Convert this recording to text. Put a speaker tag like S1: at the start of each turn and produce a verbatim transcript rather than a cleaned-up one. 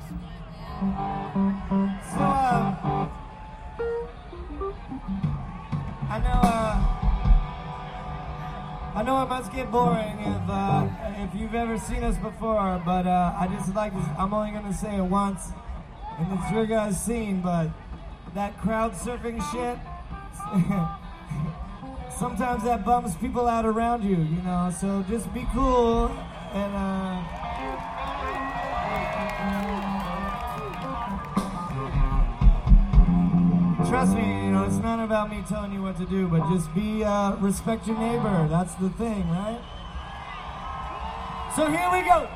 S1: So, uh, I know, uh, I know it must get boring if, uh, if you've ever seen us before, but uh, I just like to, I'm only gonna say it once, and it's your guys' scene, but that crowd surfing shit, sometimes that bums people out around you, you know, so just be cool, and, uh, trust me, you know, it's not about me telling you what to do, but just be, uh, respect your neighbor. That's the thing, right? So here we go.